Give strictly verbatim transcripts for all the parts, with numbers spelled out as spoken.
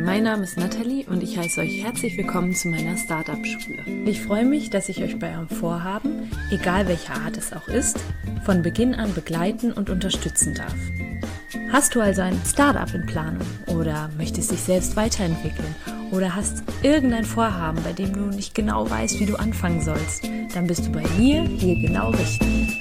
mein Name ist Nathalie und ich heiße euch herzlich willkommen zu meiner Startup-Schule. Ich freue mich, dass ich euch bei eurem Vorhaben, egal welcher Art es auch ist, von Beginn an begleiten und unterstützen darf. Hast du also ein Startup in Planung oder möchtest dich selbst weiterentwickeln oder hast irgendein Vorhaben, bei dem du nicht genau weißt, wie du anfangen sollst, dann bist du bei mir hier genau richtig.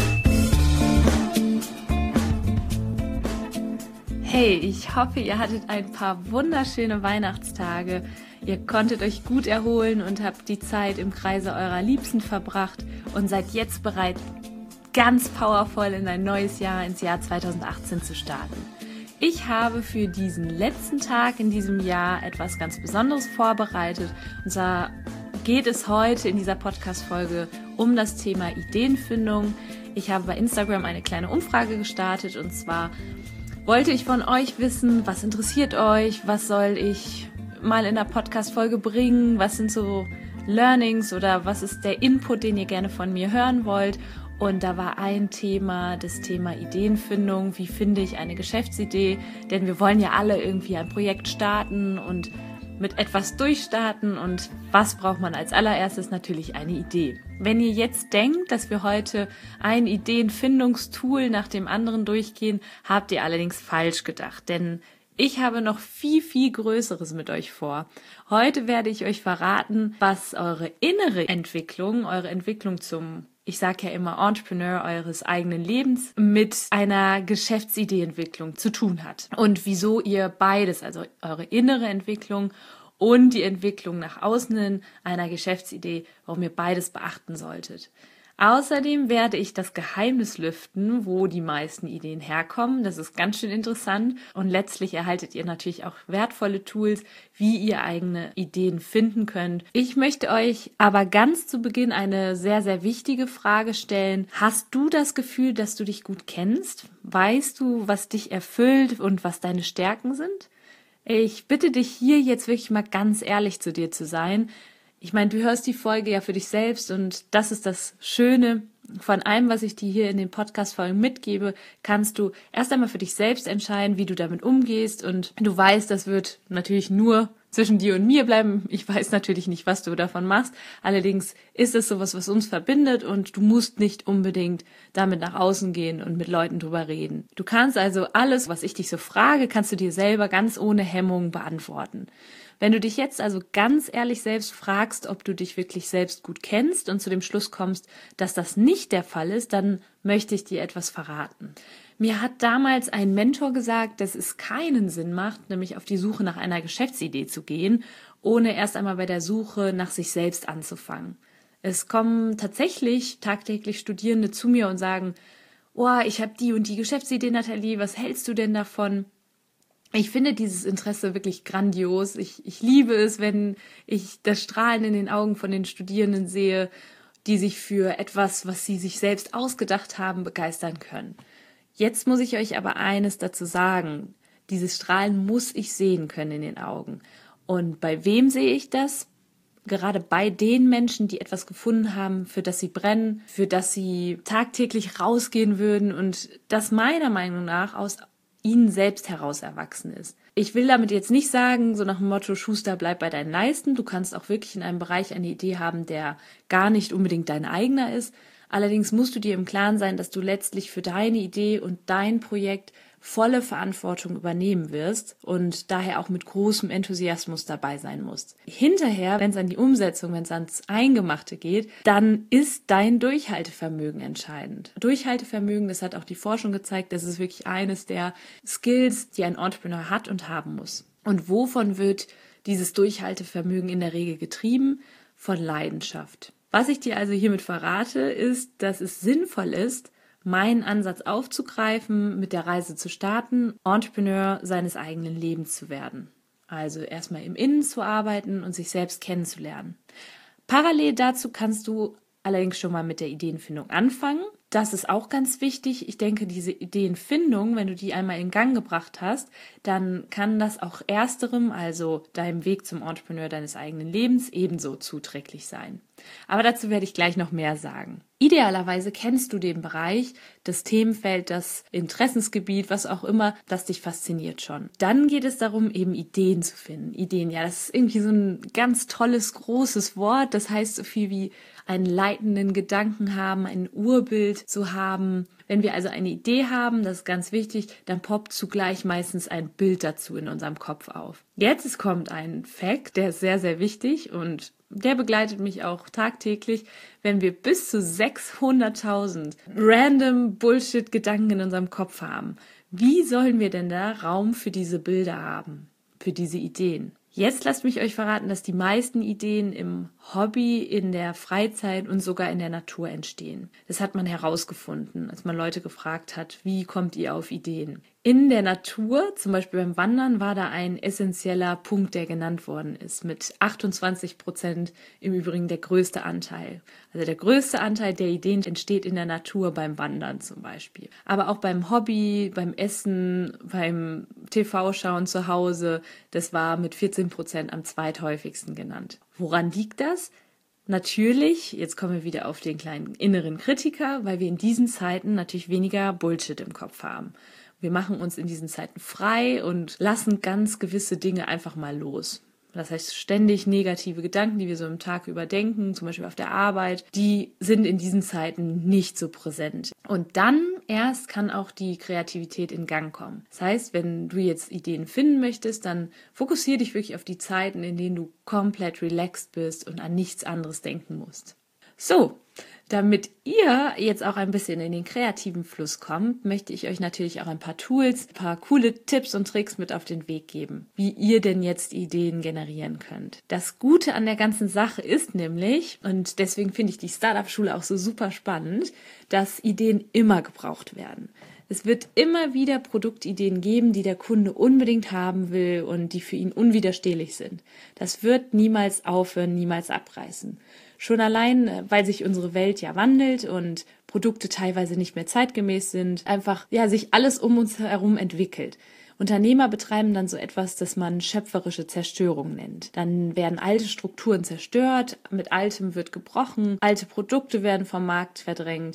Hey, ich hoffe, ihr hattet ein paar wunderschöne Weihnachtstage. Ihr konntet euch gut erholen und habt die Zeit im Kreise eurer Liebsten verbracht und seid jetzt bereit, ganz powervoll in ein neues Jahr, ins Jahr zweitausendachtzehn zu starten. Ich habe für diesen letzten Tag in diesem Jahr etwas ganz Besonderes vorbereitet. Und zwar geht es heute in dieser Podcast-Folge um das Thema Ideenfindung. Ich habe bei Instagram eine kleine Umfrage gestartet und zwar wollte ich von euch wissen, was interessiert euch, was soll ich mal in der Podcast-Folge bringen, was sind so Learnings oder was ist der Input, den ihr gerne von mir hören wollt. Und da war ein Thema, das Thema Ideenfindung, wie finde ich eine Geschäftsidee, denn wir wollen ja alle irgendwie ein Projekt starten und mit etwas durchstarten und was braucht man als allererstes? Natürlich eine Idee. Wenn ihr jetzt denkt, dass wir heute ein Ideenfindungstool nach dem anderen durchgehen, habt ihr allerdings falsch gedacht, denn ich habe noch viel, viel Größeres mit euch vor. Heute werde ich euch verraten, was eure innere Entwicklung, eure Entwicklung zum, ich sage ja immer Entrepreneur eures eigenen Lebens, mit einer Geschäftsideeentwicklung zu tun hat. Und wieso ihr beides, also eure innere Entwicklung und die Entwicklung nach außen hin einer Geschäftsidee, warum ihr beides beachten solltet. Außerdem werde ich das Geheimnis lüften, wo die meisten Ideen herkommen. Das ist ganz schön interessant und letztlich erhaltet ihr natürlich auch wertvolle Tools, wie ihr eigene Ideen finden könnt. Ich möchte euch aber ganz zu Beginn eine sehr, sehr wichtige Frage stellen. Hast du das Gefühl, dass du dich gut kennst? Weißt du, was dich erfüllt und was deine Stärken sind? Ich bitte dich hier jetzt wirklich mal ganz ehrlich zu dir zu sein. Ich meine, du hörst die Folge ja für dich selbst und das ist das Schöne. Von allem, was ich dir hier in den Podcast-Folgen mitgebe, kannst du erst einmal für dich selbst entscheiden, wie du damit umgehst und du weißt, das wird natürlich nur zwischen dir und mir bleiben. Ich weiß natürlich nicht, was du davon machst. Allerdings ist es sowas, was uns verbindet und du musst nicht unbedingt damit nach außen gehen und mit Leuten drüber reden. Du kannst also alles, was ich dich so frage, kannst du dir selber ganz ohne Hemmung beantworten. Wenn du dich jetzt also ganz ehrlich selbst fragst, ob du dich wirklich selbst gut kennst und zu dem Schluss kommst, dass das nicht der Fall ist, dann möchte ich dir etwas verraten. Mir hat damals ein Mentor gesagt, dass es keinen Sinn macht, nämlich auf die Suche nach einer Geschäftsidee zu gehen, ohne erst einmal bei der Suche nach sich selbst anzufangen. Es kommen tatsächlich tagtäglich Studierende zu mir und sagen, oh, ich habe die und die Geschäftsidee, Nathalie, was hältst du denn davon? Ich finde dieses Interesse wirklich grandios. Ich, ich liebe es, wenn ich das Strahlen in den Augen von den Studierenden sehe, die sich für etwas, was sie sich selbst ausgedacht haben, begeistern können. Jetzt muss ich euch aber eines dazu sagen. Dieses Strahlen muss ich sehen können in den Augen. Und bei wem sehe ich das? Gerade bei den Menschen, die etwas gefunden haben, für das sie brennen, für das sie tagtäglich rausgehen würden und das meiner Meinung nach aus ihnen selbst heraus erwachsen ist. Ich will damit jetzt nicht sagen, so nach dem Motto, Schuster, bleib bei deinen Leisten. Du kannst auch wirklich in einem Bereich eine Idee haben, der gar nicht unbedingt dein eigener ist. Allerdings musst du dir im Klaren sein, dass du letztlich für deine Idee und dein Projekt volle Verantwortung übernehmen wirst und daher auch mit großem Enthusiasmus dabei sein musst. Hinterher, wenn es an die Umsetzung, wenn es ans Eingemachte geht, dann ist dein Durchhaltevermögen entscheidend. Durchhaltevermögen, das hat auch die Forschung gezeigt, das ist wirklich eines der Skills, die ein Entrepreneur hat und haben muss. Und wovon wird dieses Durchhaltevermögen in der Regel getrieben? Von Leidenschaft. Was ich dir also hiermit verrate, ist, dass es sinnvoll ist, meinen Ansatz aufzugreifen, mit der Reise zu starten, Entrepreneur seines eigenen Lebens zu werden. Also erstmal im Innen zu arbeiten und sich selbst kennenzulernen. Parallel dazu kannst du allerdings schon mal mit der Ideenfindung anfangen. Das ist auch ganz wichtig. Ich denke, diese Ideenfindung, wenn du die einmal in Gang gebracht hast, dann kann das auch ersterem, also deinem Weg zum Entrepreneur deines eigenen Lebens, ebenso zuträglich sein. Aber dazu werde ich gleich noch mehr sagen. Idealerweise kennst du den Bereich, das Themenfeld, das Interessensgebiet, was auch immer, das dich fasziniert schon. Dann geht es darum, eben Ideen zu finden. Ideen, ja, das ist irgendwie so ein ganz tolles, großes Wort. Das heißt so viel wie einen leitenden Gedanken haben, ein Urbild zu haben. Wenn wir also eine Idee haben, das ist ganz wichtig, dann poppt zugleich meistens ein Bild dazu in unserem Kopf auf. Jetzt kommt ein Fact, der ist sehr, sehr wichtig und der begleitet mich auch tagtäglich. Wenn wir bis zu sechshunderttausend random Bullshit-Gedanken in unserem Kopf haben, wie sollen wir denn da Raum für diese Bilder haben, für diese Ideen? Jetzt lasst mich euch verraten, dass die meisten Ideen im Hobby, in der Freizeit und sogar in der Natur entstehen. Das hat man herausgefunden, als man Leute gefragt hat, wie kommt ihr auf Ideen? In der Natur, zum Beispiel beim Wandern, war da ein essentieller Punkt, der genannt worden ist, mit achtundzwanzig Prozent im Übrigen der größte Anteil. Also der größte Anteil der Ideen entsteht in der Natur beim Wandern zum Beispiel. Aber auch beim Hobby, beim Essen, beim T V-Schauen zu Hause, das war mit vierzehn Prozent am zweithäufigsten genannt. Woran liegt das? Natürlich, jetzt kommen wir wieder auf den kleinen inneren Kritiker, weil wir in diesen Zeiten natürlich weniger Bullshit im Kopf haben. Wir machen uns in diesen Zeiten frei und lassen ganz gewisse Dinge einfach mal los. Das heißt, ständig negative Gedanken, die wir so im Tag überdenken, zum Beispiel auf der Arbeit, die sind in diesen Zeiten nicht so präsent. Und dann erst kann auch die Kreativität in Gang kommen. Das heißt, wenn du jetzt Ideen finden möchtest, dann fokussiere dich wirklich auf die Zeiten, in denen du komplett relaxed bist und an nichts anderes denken musst. So, damit ihr jetzt auch ein bisschen in den kreativen Fluss kommt, möchte ich euch natürlich auch ein paar Tools, ein paar coole Tipps und Tricks mit auf den Weg geben, wie ihr denn jetzt Ideen generieren könnt. Das Gute an der ganzen Sache ist nämlich, und deswegen finde ich die Startup-Schule auch so super spannend, dass Ideen immer gebraucht werden. Es wird immer wieder Produktideen geben, die der Kunde unbedingt haben will und die für ihn unwiderstehlich sind. Das wird niemals aufhören, niemals abreißen. Schon allein, weil sich unsere Welt ja wandelt und Produkte teilweise nicht mehr zeitgemäß sind, einfach ja sich alles um uns herum entwickelt. Unternehmer betreiben dann so etwas, das man schöpferische Zerstörung nennt. Dann werden alte Strukturen zerstört, mit Altem wird gebrochen, alte Produkte werden vom Markt verdrängt.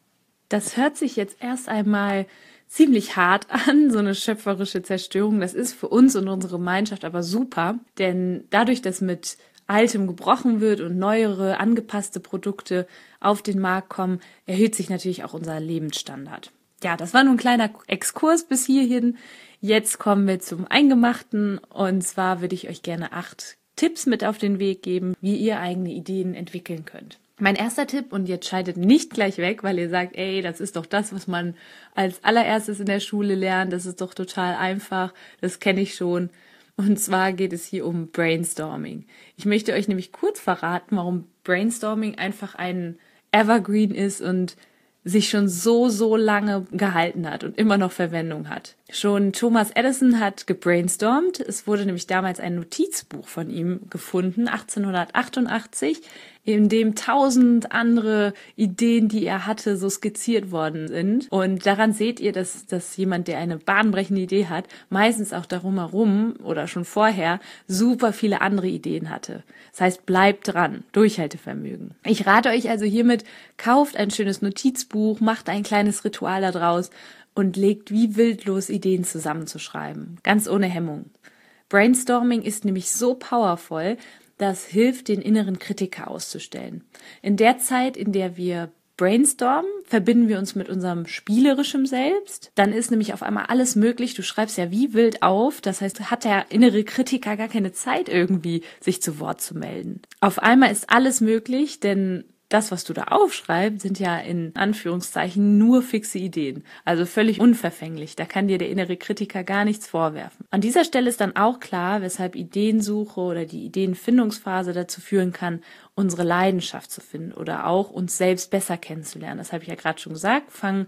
Das hört sich jetzt erst einmal ziemlich hart an, so eine schöpferische Zerstörung. Das ist für uns und unsere Gemeinschaft aber super, denn dadurch, dass mit Altem gebrochen wird und neuere, angepasste Produkte auf den Markt kommen, erhöht sich natürlich auch unser Lebensstandard. Ja, das war nur ein kleiner Exkurs bis hierhin. Jetzt kommen wir zum Eingemachten und zwar würde ich euch gerne acht Tipps mit auf den Weg geben, wie ihr eigene Ideen entwickeln könnt. Mein erster Tipp, und jetzt schaltet nicht gleich weg, weil ihr sagt, ey, das ist doch das, was man als allererstes in der Schule lernt, das ist doch total einfach, das kenne ich schon. Und zwar geht es hier um Brainstorming. Ich möchte euch nämlich kurz verraten, warum Brainstorming einfach ein Evergreen ist und sich schon so, so lange gehalten hat und immer noch Verwendung hat. Schon Thomas Edison hat gebrainstormt. Es wurde nämlich damals ein Notizbuch von ihm gefunden, achtzehnhundertachtundachtzig, in dem tausend andere Ideen, die er hatte, so skizziert worden sind. Und daran seht ihr, dass, dass jemand, der eine bahnbrechende Idee hat, meistens auch darum herum oder schon vorher super viele andere Ideen hatte. Das heißt, bleibt dran, Durchhaltevermögen. Ich rate euch also hiermit, kauft ein schönes Notizbuch, macht ein kleines Ritual daraus und legt wie wild los, Ideen zusammenzuschreiben. Ganz ohne Hemmung. Brainstorming ist nämlich so powerful, das hilft, den inneren Kritiker auszustellen. In der Zeit, in der wir brainstormen, verbinden wir uns mit unserem spielerischen Selbst. Dann ist nämlich auf einmal alles möglich. Du schreibst ja wie wild auf. Das heißt, hat der innere Kritiker gar keine Zeit irgendwie, sich zu Wort zu melden. Auf einmal ist alles möglich, denn das, was du da aufschreibst, sind ja in Anführungszeichen nur fixe Ideen. Also völlig unverfänglich. Da kann dir der innere Kritiker gar nichts vorwerfen. An dieser Stelle ist dann auch klar, weshalb Ideensuche oder die Ideenfindungsphase dazu führen kann, unsere Leidenschaft zu finden oder auch uns selbst besser kennenzulernen. Das habe ich ja gerade schon gesagt. Fang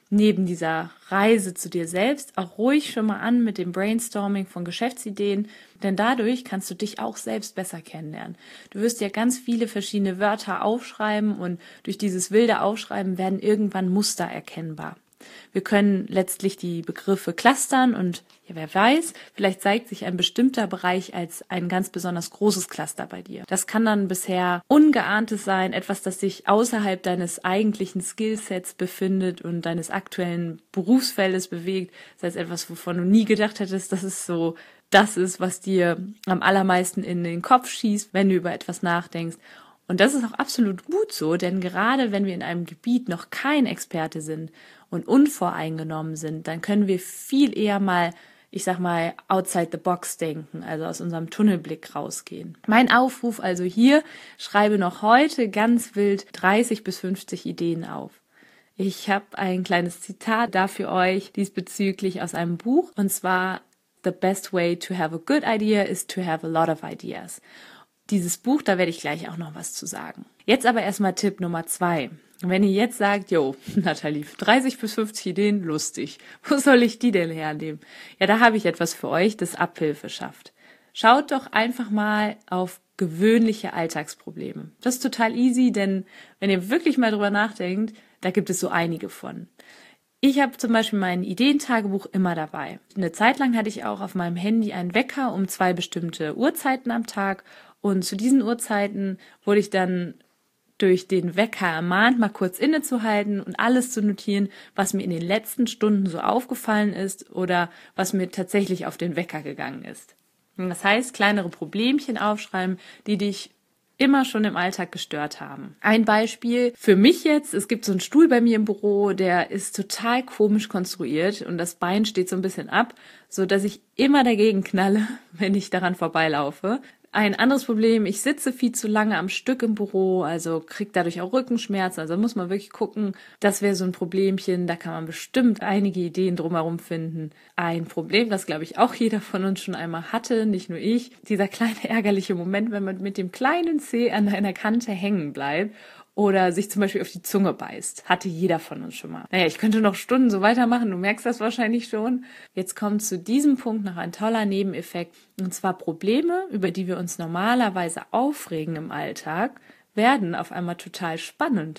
neben dieser Reise zu dir selbst auch ruhig schon mal an mit dem Brainstorming von Geschäftsideen, denn dadurch kannst du dich auch selbst besser kennenlernen. Du wirst ja ganz viele verschiedene Wörter aufschreiben und durch dieses wilde Aufschreiben werden irgendwann Muster erkennbar. Wir können letztlich die Begriffe clustern und ja, wer weiß, vielleicht zeigt sich ein bestimmter Bereich als ein ganz besonders großes Cluster bei dir. Das kann dann bisher Ungeahntes sein, etwas, das sich außerhalb deines eigentlichen Skillsets befindet und deines aktuellen Berufsfeldes bewegt. Das heißt etwas, wovon du nie gedacht hättest, dass es so das ist, was dir am allermeisten in den Kopf schießt, wenn du über etwas nachdenkst. Und das ist auch absolut gut so, denn gerade wenn wir in einem Gebiet noch kein Experte sind und unvoreingenommen sind, dann können wir viel eher mal, ich sag mal, outside the box denken, also aus unserem Tunnelblick rausgehen. Mein Aufruf also hier, schreibe noch heute ganz wild dreißig bis fünfzig Ideen auf. Ich habe ein kleines Zitat da für euch diesbezüglich aus einem Buch, und zwar: The best way to have a good idea is to have a lot of ideas. Dieses Buch, da werde ich gleich auch noch was zu sagen. Jetzt aber erstmal Tipp Nummer zwei. Wenn ihr jetzt sagt, jo, Nathalie, dreißig bis fünfzig Ideen, lustig. Wo soll ich die denn hernehmen? Ja, da habe ich etwas für euch, das Abhilfe schafft. Schaut doch einfach mal auf gewöhnliche Alltagsprobleme. Das ist total easy, denn wenn ihr wirklich mal drüber nachdenkt, da gibt es so einige von. Ich habe zum Beispiel mein Ideentagebuch immer dabei. Eine Zeit lang hatte ich auch auf meinem Handy einen Wecker um zwei bestimmte Uhrzeiten am Tag. Und zu diesen Uhrzeiten wurde ich dann durch den Wecker ermahnt, mal kurz innezuhalten und alles zu notieren, was mir in den letzten Stunden so aufgefallen ist oder was mir tatsächlich auf den Wecker gegangen ist. Und das heißt, kleinere Problemchen aufschreiben, die dich immer schon im Alltag gestört haben. Ein Beispiel für mich jetzt: Es gibt so einen Stuhl bei mir im Büro, der ist total komisch konstruiert und das Bein steht so ein bisschen ab, so dass ich immer dagegen knalle, wenn ich daran vorbeilaufe. Ein anderes Problem: Ich sitze viel zu lange am Stück im Büro, also kriege dadurch auch Rückenschmerzen. Also muss man wirklich gucken, das wäre so ein Problemchen. Da kann man bestimmt einige Ideen drumherum finden. Ein Problem, das, glaube ich, auch jeder von uns schon einmal hatte, nicht nur ich: Dieser kleine ärgerliche Moment, wenn man mit dem kleinen Zeh an einer Kante hängen bleibt oder sich zum Beispiel auf die Zunge beißt. Hatte jeder von uns schon mal. Naja, ich könnte noch Stunden so weitermachen, du merkst das wahrscheinlich schon. Jetzt kommt zu diesem Punkt noch ein toller Nebeneffekt, und zwar Probleme, über die wir uns normalerweise aufregen im Alltag, werden auf einmal total spannend.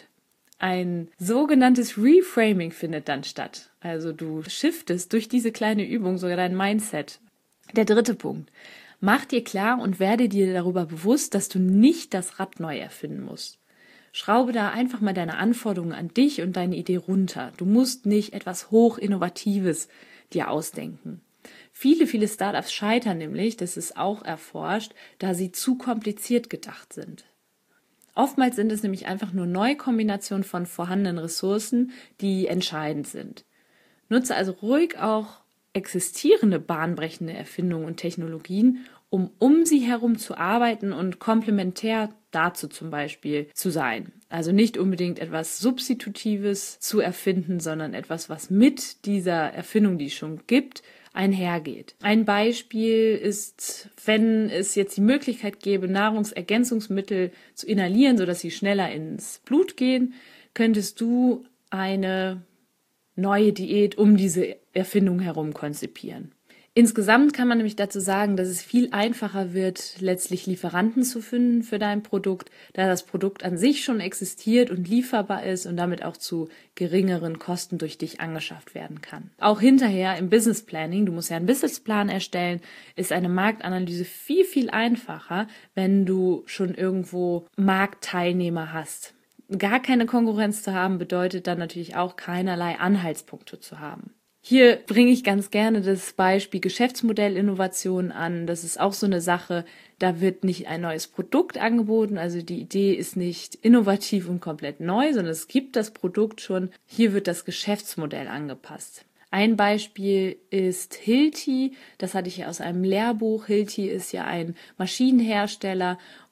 Ein sogenanntes Reframing findet dann statt. Also du shiftest durch diese kleine Übung sogar dein Mindset. Der dritte Punkt: Mach dir klar und werde dir darüber bewusst, dass du nicht das Rad neu erfinden musst. Schraube da einfach mal deine Anforderungen an dich und deine Idee runter. Du musst nicht etwas Hochinnovatives dir ausdenken. Viele, viele Startups scheitern nämlich, das ist auch erforscht, da sie zu kompliziert gedacht sind. Oftmals sind es nämlich einfach nur Neukombinationen von vorhandenen Ressourcen, die entscheidend sind. Nutze also ruhig auch existierende bahnbrechende Erfindungen und Technologien, um um sie herum zu arbeiten und komplementär dazu zum Beispiel zu sein. Also nicht unbedingt etwas Substitutives zu erfinden, sondern etwas, was mit dieser Erfindung, die es schon gibt, einhergeht. Ein Beispiel ist, wenn es jetzt die Möglichkeit gäbe, Nahrungsergänzungsmittel zu inhalieren, sodass sie schneller ins Blut gehen, könntest du eine neue Diät um diese Erfindung herum konzipieren. Insgesamt kann man nämlich dazu sagen, dass es viel einfacher wird, letztlich Lieferanten zu finden für dein Produkt, da das Produkt an sich schon existiert und lieferbar ist und damit auch zu geringeren Kosten durch dich angeschafft werden kann. Auch hinterher im Business Planning, du musst ja einen Businessplan erstellen, ist eine Marktanalyse viel, viel einfacher, wenn du schon irgendwo Marktteilnehmer hast. Gar keine Konkurrenz zu haben, bedeutet dann natürlich auch keinerlei Anhaltspunkte zu haben. Hier bringe ich ganz gerne das Beispiel Geschäftsmodellinnovation an. Das ist auch so eine Sache, da wird nicht ein neues Produkt angeboten, also die Idee ist nicht innovativ und komplett neu, sondern es gibt das Produkt schon. Hier wird das Geschäftsmodell angepasst. Ein Beispiel ist Hilti, das hatte ich ja aus einem Lehrbuch. Hilti ist ja ein Maschinenhersteller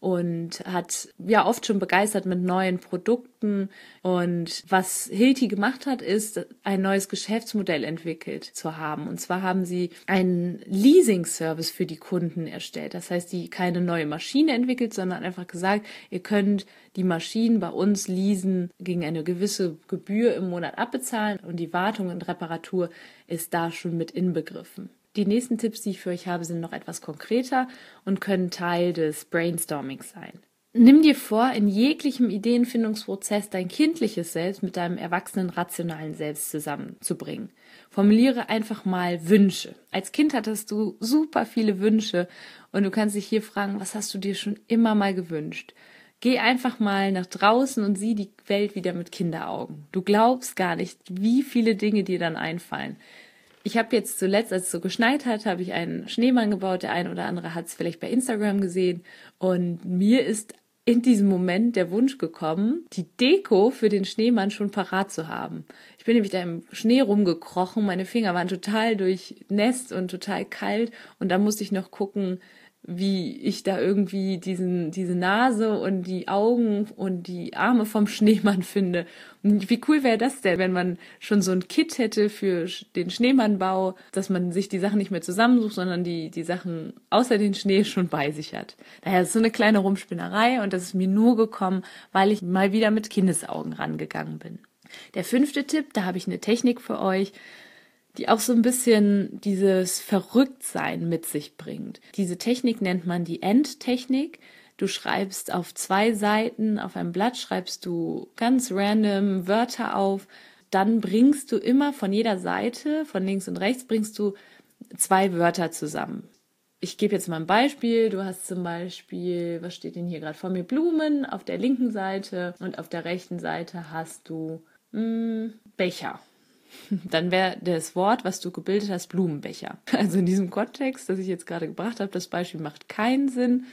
und hat ja oft schon begeistert mit neuen Produkten. Und was Hilti gemacht hat, ist, ein neues Geschäftsmodell entwickelt zu haben. Und zwar haben sie einen Leasing-Service für die Kunden erstellt. Das heißt, die keine neue Maschine entwickelt, sondern einfach gesagt, ihr könnt die Maschinen bei uns leasen, gegen eine gewisse Gebühr im Monat abbezahlen und die Wartung und Reparatur ist da schon mit inbegriffen. Die nächsten Tipps, die ich für euch habe, sind noch etwas konkreter und können Teil des Brainstormings sein. Nimm dir vor, in jeglichem Ideenfindungsprozess dein kindliches Selbst mit deinem erwachsenen, rationalen Selbst zusammenzubringen. Formuliere einfach mal Wünsche. Als Kind hattest du super viele Wünsche und du kannst dich hier fragen, was hast du dir schon immer mal gewünscht? Geh einfach mal nach draußen und sieh die Welt wieder mit Kinderaugen. Du glaubst gar nicht, wie viele Dinge dir dann einfallen. Ich habe jetzt zuletzt, als es so geschneit hat, habe ich einen Schneemann gebaut. Der ein oder andere hat es vielleicht bei Instagram gesehen. Und mir ist in diesem Moment der Wunsch gekommen, die Deko für den Schneemann schon parat zu haben. Ich bin nämlich da im Schnee rumgekrochen. Meine Finger waren total durchnässt und total kalt. Und da musste ich noch gucken, wie ich da irgendwie diesen, diese Nase und die Augen und die Arme vom Schneemann finde. Und wie cool wäre das denn, wenn man schon so ein Kit hätte für den Schneemannbau, dass man sich die Sachen nicht mehr zusammensucht, sondern die, die Sachen außer den Schnee schon bei sich hat. Daher ist so eine kleine Rumspinnerei und das ist mir nur gekommen, weil ich mal wieder mit Kindesaugen rangegangen bin. Der fünfte Tipp, da habe ich eine Technik für euch, die auch so ein bisschen dieses Verrücktsein mit sich bringt. Diese Technik nennt man die End-Technik. Du schreibst auf zwei Seiten, auf einem Blatt schreibst du ganz random Wörter auf. Dann bringst du immer von jeder Seite, von links und rechts, bringst du zwei Wörter zusammen. Ich gebe jetzt mal ein Beispiel. Du hast zum Beispiel, was steht denn hier gerade vor mir? Blumen auf der linken Seite und auf der rechten Seite hast du mh, Becher. Dann wäre das Wort, was du gebildet hast, Blumenbecher. Also in diesem Kontext, das ich jetzt gerade gebracht habe, das Beispiel macht keinen Sinn,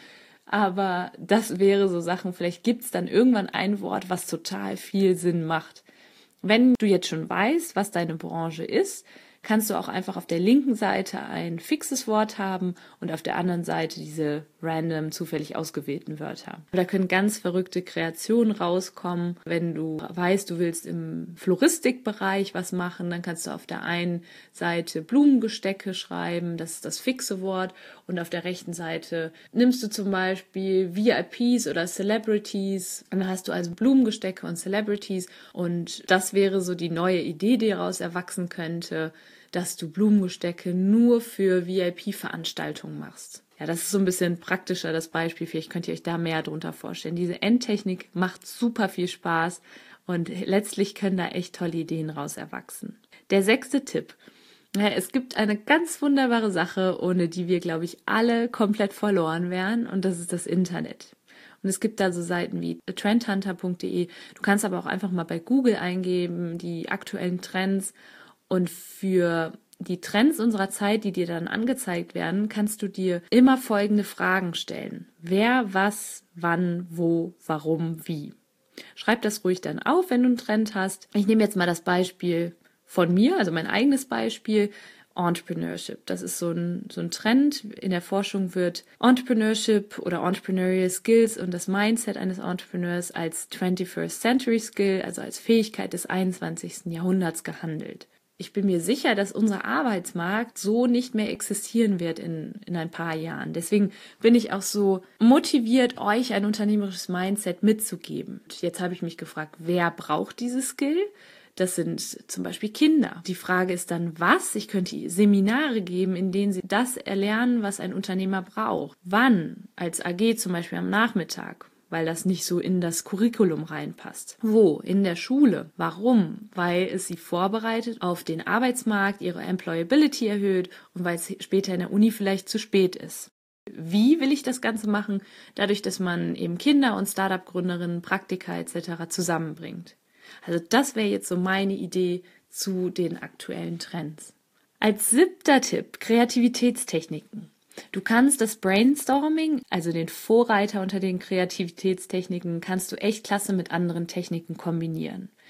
aber das wäre so Sachen, vielleicht gibt es dann irgendwann ein Wort, was total viel Sinn macht. Wenn du jetzt schon weißt, was deine Branche ist, kannst du auch einfach auf der linken Seite ein fixes Wort haben und auf der anderen Seite diese random, zufällig ausgewählten Wörter. Da können ganz verrückte Kreationen rauskommen. Wenn du weißt, du willst im Floristikbereich was machen, dann kannst du auf der einen Seite Blumengestecke schreiben, das ist das fixe Wort, und auf der rechten Seite nimmst du zum Beispiel V I Ps oder Celebrities, und dann hast du also Blumengestecke und Celebrities, und das wäre so die neue Idee, die daraus erwachsen könnte, dass du Blumengestecke nur für V I P-Veranstaltungen machst. Ja, das ist so ein bisschen praktischer, das Beispiel. Vielleicht könnt ihr euch da mehr drunter vorstellen. Diese Endtechnik macht super viel Spaß und letztlich können da echt tolle Ideen raus erwachsen. Der sechste Tipp. Ja, es gibt eine ganz wunderbare Sache, ohne die wir, glaube ich, alle komplett verloren wären, und das ist das Internet. Und es gibt da so Seiten wie trendhunter punkt de. Du kannst aber auch einfach mal bei Google eingeben, die aktuellen Trends. Und für die Trends unserer Zeit, die dir dann angezeigt werden, kannst du dir immer folgende Fragen stellen. Wer, was, wann, wo, warum, wie. Schreib das ruhig dann auf, wenn du einen Trend hast. Ich nehme jetzt mal das Beispiel von mir, also mein eigenes Beispiel, Entrepreneurship. Das ist so ein, so ein Trend. In der Forschung wird Entrepreneurship oder Entrepreneurial Skills und das Mindset eines Entrepreneurs als twenty-first Century Skill, also als Fähigkeit des einundzwanzigsten Jahrhunderts gehandelt. Ich bin mir sicher, dass unser Arbeitsmarkt so nicht mehr existieren wird in, in ein paar Jahren. Deswegen bin ich auch so motiviert, euch ein unternehmerisches Mindset mitzugeben. Jetzt habe ich mich gefragt, wer braucht dieses Skill? Das sind zum Beispiel Kinder. Die Frage ist dann, was? Ich könnte Seminare geben, in denen sie das erlernen, was ein Unternehmer braucht. Wann? Als A G zum Beispiel am Nachmittag, weil das nicht so in das Curriculum reinpasst. Wo? In der Schule. Warum? Weil es sie vorbereitet auf den Arbeitsmarkt, ihre Employability erhöht und weil es später in der Uni vielleicht zu spät ist. Wie will ich das Ganze machen? Dadurch, dass man eben Kinder und Startup-Gründerinnen, Praktika et cetera zusammenbringt. Also das wäre jetzt so meine Idee zu den aktuellen Trends. Als siebter Tipp, Kreativitätstechniken. Du kannst das Brainstorming, also den Vorreiter unter den Kreativitätstechniken, kannst du echt klasse mit anderen Techniken kombinieren.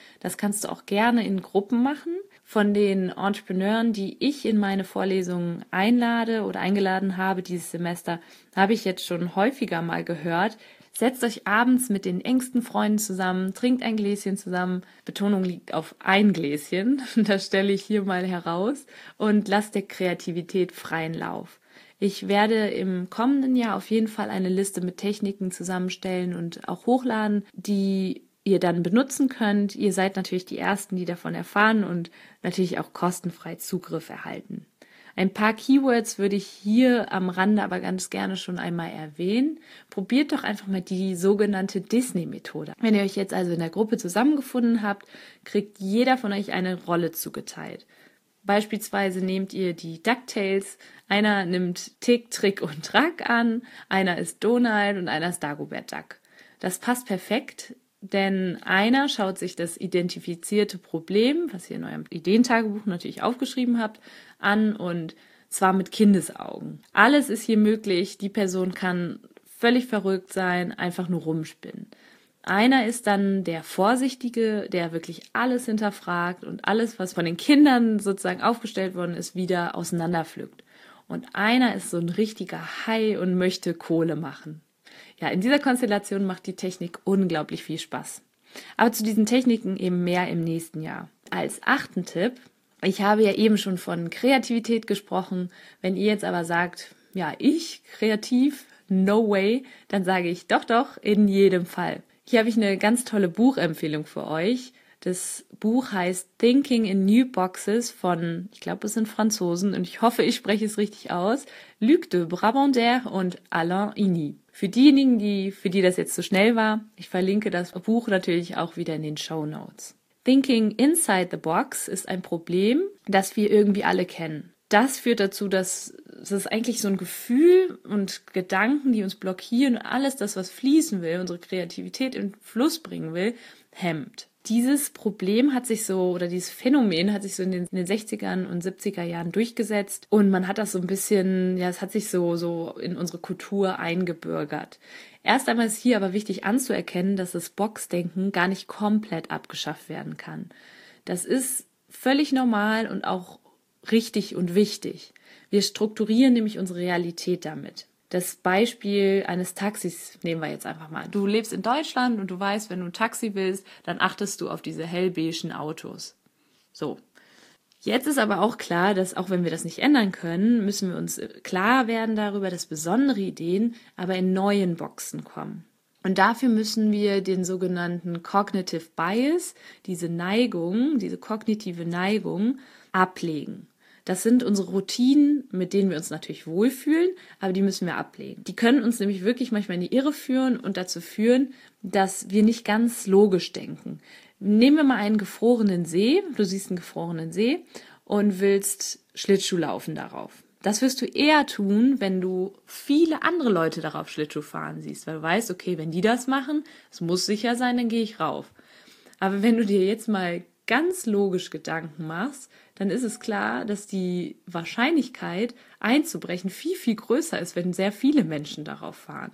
Das kannst du auch gerne in Gruppen machen. Von den Entrepreneuren, die ich in meine Vorlesungen einlade oder eingeladen habe dieses Semester, habe ich jetzt schon häufiger mal gehört. Setzt euch abends mit den engsten Freunden zusammen, trinkt ein Gläschen zusammen. Betonung liegt auf ein Gläschen, das stelle ich hier mal heraus, und lasst der Kreativität freien Lauf. Ich werde im kommenden Jahr auf jeden Fall eine Liste mit Techniken zusammenstellen und auch hochladen, die ihr dann benutzen könnt. Ihr seid natürlich die Ersten, die davon erfahren und natürlich auch kostenfrei Zugriff erhalten. Ein paar Keywords würde ich hier am Rande aber ganz gerne schon einmal erwähnen. Probiert doch einfach mal die sogenannte Disney-Methode. Wenn ihr euch jetzt also in der Gruppe zusammengefunden habt, kriegt jeder von euch eine Rolle zugeteilt. Beispielsweise nehmt ihr die DuckTales, einer nimmt Tick, Trick und Track an, einer ist Donald und einer ist Dagobert Duck. Das passt perfekt, denn einer schaut sich das identifizierte Problem, was ihr in eurem Ideentagebuch natürlich aufgeschrieben habt, an, und zwar mit Kindesaugen. Alles ist hier möglich, die Person kann völlig verrückt sein, einfach nur rumspinnen. Einer ist dann der Vorsichtige, der wirklich alles hinterfragt und alles, was von den Kindern sozusagen aufgestellt worden ist, wieder auseinanderpflückt. Und einer ist so ein richtiger Hai und möchte Kohle machen. Ja, in dieser Konstellation macht die Technik unglaublich viel Spaß. Aber zu diesen Techniken eben mehr im nächsten Jahr. Als achten Tipp: Ich habe ja eben schon von Kreativität gesprochen. Wenn ihr jetzt aber sagt, ja, ich kreativ, no way, dann sage ich doch, doch, in jedem Fall. Hier habe ich eine ganz tolle Buchempfehlung für euch. Das Buch heißt Thinking in New Boxes von, ich glaube, es sind Franzosen und ich hoffe, ich spreche es richtig aus, Luc de Brabander und Alain Igny. Für diejenigen, die, für die das jetzt zu schnell war, ich verlinke das Buch natürlich auch wieder in den Shownotes. Thinking inside the box ist ein Problem, das wir irgendwie alle kennen. Das führt dazu, dass es eigentlich so ein Gefühl und Gedanken, die uns blockieren, alles das, was fließen will, unsere Kreativität in Fluss bringen will, hemmt. Dieses Problem hat sich so, oder dieses Phänomen hat sich so in den, in den sechzigern und siebziger Jahren durchgesetzt und man hat das so ein bisschen, ja, es hat sich so, so in unsere Kultur eingebürgert. Erst einmal ist hier aber wichtig anzuerkennen, dass das Boxdenken gar nicht komplett abgeschafft werden kann. Das ist völlig normal und auch richtig und wichtig. Wir strukturieren nämlich unsere Realität damit. Das Beispiel eines Taxis nehmen wir jetzt einfach mal. Du lebst in Deutschland und du weißt, wenn du ein Taxi willst, dann achtest du auf diese hellbeigen Autos. So. Jetzt ist aber auch klar, dass auch wenn wir das nicht ändern können, müssen wir uns klar werden darüber, dass besondere Ideen aber in neuen Boxen kommen. Und dafür müssen wir den sogenannten Cognitive Bias, diese Neigung, diese kognitive Neigung, ablegen. Das sind unsere Routinen, mit denen wir uns natürlich wohlfühlen, aber die müssen wir ablegen. Die können uns nämlich wirklich manchmal in die Irre führen und dazu führen, dass wir nicht ganz logisch denken. Nehmen wir mal einen gefrorenen See. Du siehst einen gefrorenen See und willst Schlittschuh laufen darauf. Das wirst du eher tun, wenn du viele andere Leute darauf Schlittschuh fahren siehst, weil du weißt, okay, wenn die das machen, es muss sicher sein, dann gehe ich rauf. Aber wenn du dir jetzt mal ganz logisch Gedanken machst, dann ist es klar, dass die Wahrscheinlichkeit einzubrechen viel, viel größer ist, wenn sehr viele Menschen darauf fahren.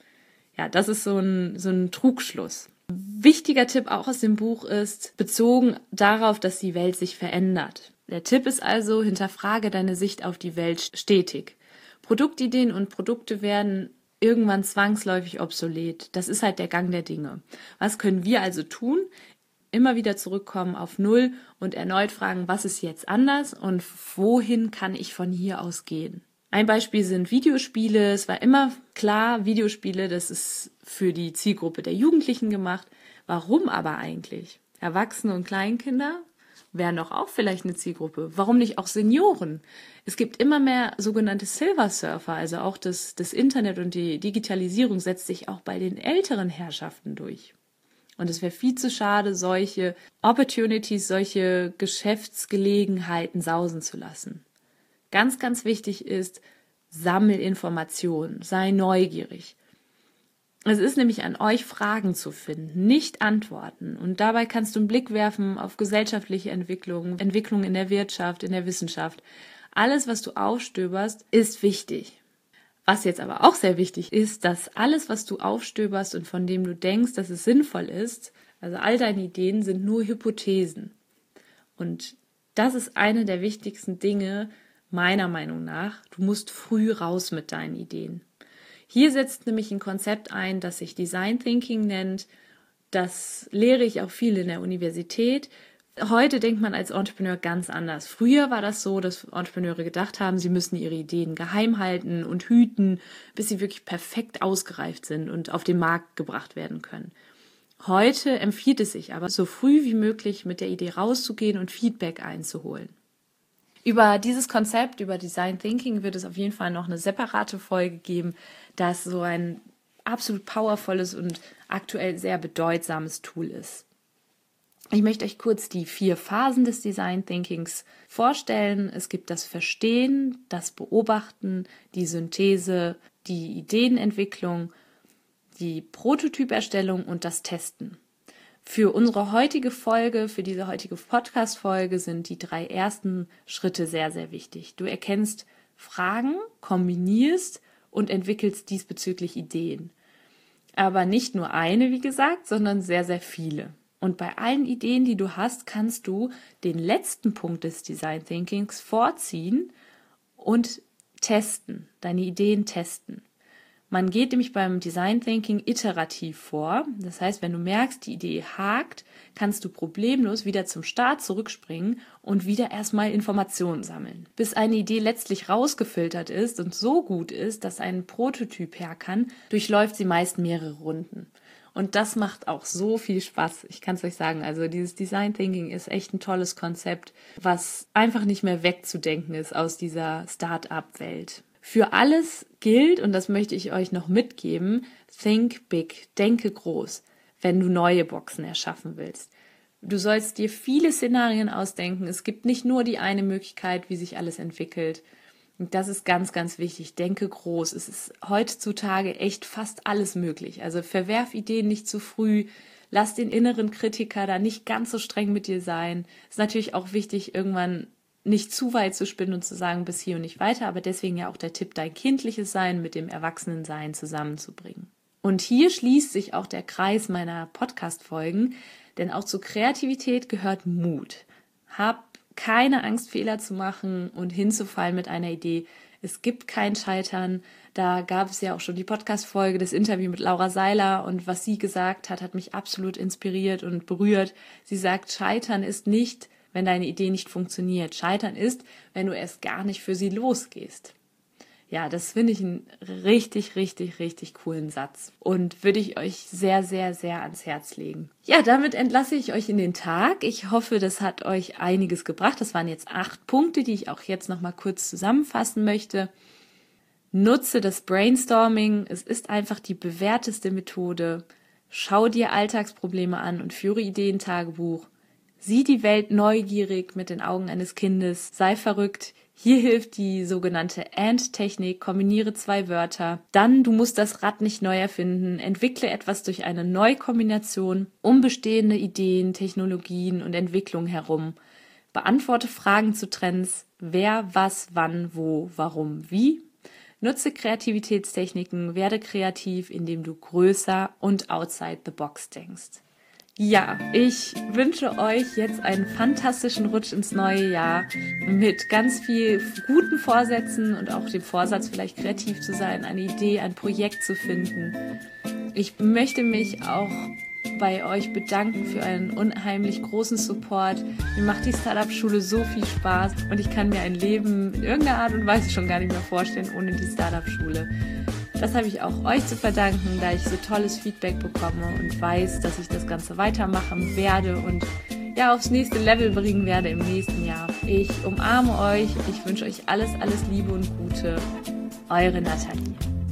Ja, das ist so ein, so ein Trugschluss. Wichtiger Tipp auch aus dem Buch ist, bezogen darauf, dass die Welt sich verändert. Der Tipp ist also, hinterfrage deine Sicht auf die Welt stetig. Produktideen und Produkte werden irgendwann zwangsläufig obsolet. Das ist halt der Gang der Dinge. Was können wir also tun? Immer wieder zurückkommen auf Null und erneut fragen, was ist jetzt anders und wohin kann ich von hier aus gehen? Ein Beispiel sind Videospiele. Es war immer klar, Videospiele, das ist für die Zielgruppe der Jugendlichen gemacht. Warum aber eigentlich? Erwachsene und Kleinkinder wären doch auch vielleicht eine Zielgruppe. Warum nicht auch Senioren? Es gibt immer mehr sogenannte Silver Surfer, also auch das, das Internet und die Digitalisierung setzt sich auch bei den älteren Herrschaften durch. Und es wäre viel zu schade, solche Opportunities, solche Geschäftsgelegenheiten sausen zu lassen. Ganz, ganz wichtig ist, sammel Informationen, sei neugierig. Es ist nämlich an euch, Fragen zu finden, nicht Antworten. Und dabei kannst du einen Blick werfen auf gesellschaftliche Entwicklungen, Entwicklungen in der Wirtschaft, in der Wissenschaft. Alles, was du aufstöberst, ist wichtig. Was jetzt aber auch sehr wichtig ist, dass alles, was du aufstöberst und von dem du denkst, dass es sinnvoll ist, Also all deine Ideen sind nur Hypothesen. Und das ist eine der wichtigsten Dinge, meiner Meinung nach. Du musst früh raus mit deinen Ideen. Hier setzt nämlich ein Konzept ein, das sich Design Thinking nennt. Das lehre ich auch viel in der Universität. Heute denkt man als Entrepreneur ganz anders. Früher war das so, dass Entrepreneure gedacht haben, sie müssen ihre Ideen geheim halten und hüten, bis sie wirklich perfekt ausgereift sind und auf den Markt gebracht werden können. Heute empfiehlt es sich aber, so früh wie möglich mit der Idee rauszugehen und Feedback einzuholen. Über dieses Konzept, über Design Thinking, wird es auf jeden Fall noch eine separate Folge geben, das so ein absolut powervolles und aktuell sehr bedeutsames Tool ist. Ich möchte euch kurz die vier Phasen des Design Thinkings vorstellen. Es gibt das Verstehen, das Beobachten, die Synthese, die Ideenentwicklung, die Prototyperstellung und das Testen. Für unsere heutige Folge, für diese heutige Podcast-Folge sind die drei ersten Schritte sehr, sehr wichtig. Du erkennst Fragen, kombinierst und entwickelst diesbezüglich Ideen. Aber nicht nur eine, wie gesagt, sondern sehr, sehr viele. Und bei allen Ideen, die du hast, kannst du den letzten Punkt des Design Thinkings vorziehen und testen, deine Ideen testen. Man geht nämlich beim Design Thinking iterativ vor. Das heißt, wenn du merkst, die Idee hakt, kannst du problemlos wieder zum Start zurückspringen und wieder erstmal Informationen sammeln. Bis eine Idee letztlich rausgefiltert ist und so gut ist, dass ein Prototyp her kann, durchläuft sie meist mehrere Runden. Und das macht auch so viel Spaß. Ich kann es euch sagen, also dieses Design Thinking ist echt ein tolles Konzept, was einfach nicht mehr wegzudenken ist aus dieser Start-up-Welt. Für alles gilt, und das möchte ich euch noch mitgeben, think big, denke groß, wenn du neue Boxen erschaffen willst. Du sollst dir viele Szenarien ausdenken. Es gibt nicht nur die eine Möglichkeit, wie sich alles entwickelt. Und das ist ganz, ganz wichtig. Denke groß. Es ist heutzutage echt fast alles möglich. Also verwerf Ideen nicht zu früh. Lass den inneren Kritiker da nicht ganz so streng mit dir sein. Ist natürlich auch wichtig, irgendwann nicht zu weit zu spinnen und zu sagen, bis hier und nicht weiter, aber deswegen ja auch der Tipp, dein kindliches Sein mit dem Erwachsenensein zusammenzubringen. Und hier schließt sich auch der Kreis meiner Podcast-Folgen, denn auch zur Kreativität gehört Mut. Hab keine Angst, Fehler zu machen und hinzufallen mit einer Idee. Es gibt kein Scheitern. Da gab es ja auch schon die Podcast-Folge, das Interview mit Laura Seiler, und was sie gesagt hat, hat mich absolut inspiriert und berührt. Sie sagt, Scheitern ist nicht, wenn deine Idee nicht funktioniert. Scheitern ist, wenn du erst gar nicht für sie losgehst. Ja, das finde ich einen richtig, richtig, richtig coolen Satz und würde ich euch sehr, sehr, sehr ans Herz legen. Ja, damit entlasse ich euch in den Tag. Ich hoffe, das hat euch einiges gebracht. Das waren jetzt acht Punkte, die ich auch jetzt nochmal kurz zusammenfassen möchte. Nutze das Brainstorming. Es ist einfach die bewährteste Methode. Schau dir Alltagsprobleme an und führe Ideentagebuch. Sieh die Welt neugierig mit den Augen eines Kindes. Sei verrückt. Hier hilft die sogenannte And-Technik. Kombiniere zwei Wörter. Dann, du musst das Rad nicht neu erfinden. Entwickle etwas durch eine Neukombination um bestehende Ideen, Technologien und Entwicklung herum. Beantworte Fragen zu Trends. Wer, was, wann, wo, warum, wie. Nutze Kreativitätstechniken. Werde kreativ, indem du größer und outside the box denkst. Ja, ich wünsche euch jetzt einen fantastischen Rutsch ins neue Jahr mit ganz viel guten Vorsätzen und auch dem Vorsatz, vielleicht kreativ zu sein, eine Idee, ein Projekt zu finden. Ich möchte mich auch bei euch bedanken für einen unheimlich großen Support. Mir macht die Startup-Schule so viel Spaß und ich kann mir ein Leben in irgendeiner Art und Weise schon gar nicht mehr vorstellen ohne die Startup-Schule. Das habe ich auch euch zu verdanken, da ich so tolles Feedback bekomme und weiß, dass ich das Ganze weitermachen werde und ja aufs nächste Level bringen werde im nächsten Jahr. Ich umarme euch, ich wünsche euch alles, alles Liebe und Gute. Eure Nathalie.